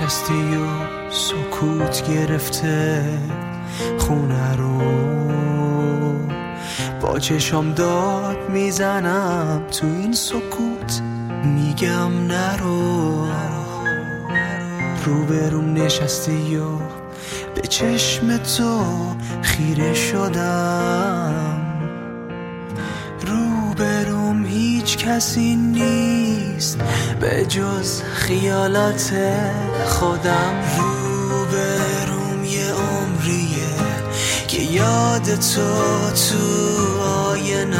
نشستی و سکوت گرفته خونه رو، با چشم داد میزنم تو این سکوت، میگم نرو. روبروم نشستی و به چشم تو خیره شدم، روبروم هیچ کسی نیست به جز خیالات خودم. روبروم یه عمریه که یاد تو آینه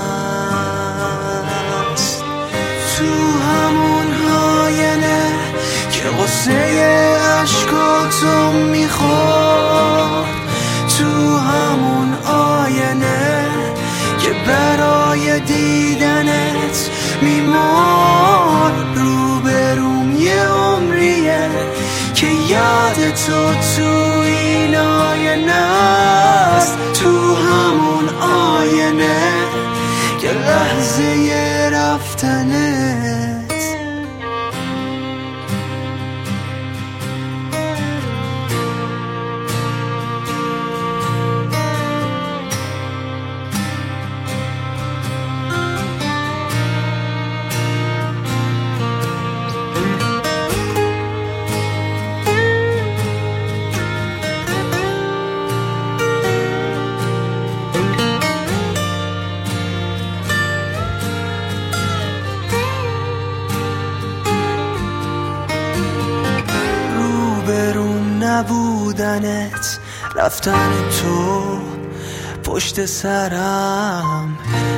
است، تو همون آینه که قصه عشقاتو میخواد، تو همون آینه که برای دیدنت میمار. روبروم یه عمریه که یاد تو این آینه است، تو همون آینه که لحظه رفتنت. روبروم نبودنت، رفتن تو پشت سرم،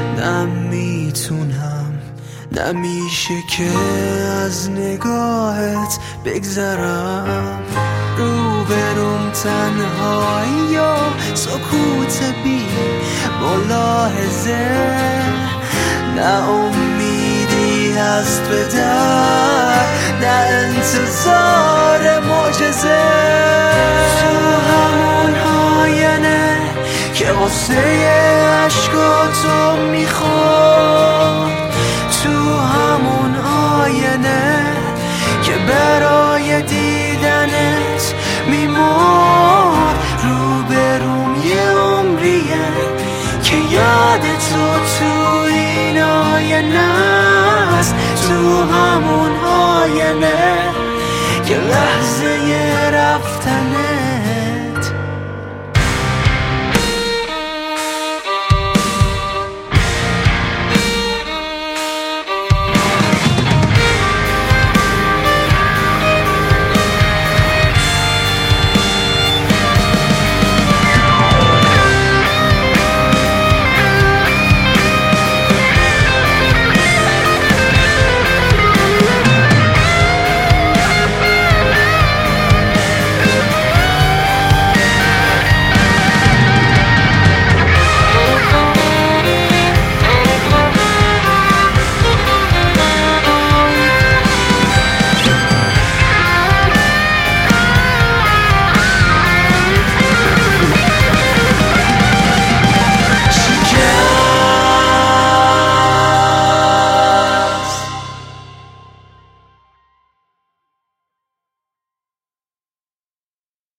نمیتونم نمیشه که از نگاهت بگذرم. روبروم تنهایی و سکوت بی ملاحظه، نه امیدی هست به در، نه انتظار معجزه. تو همون آینه که قصه عشقاتو میخواد، تو همون آینه که برای دیدنت میمار. روبروم یه عمریه که یاد تو این آینه است، تو همون آینه که لحظه رفتنه.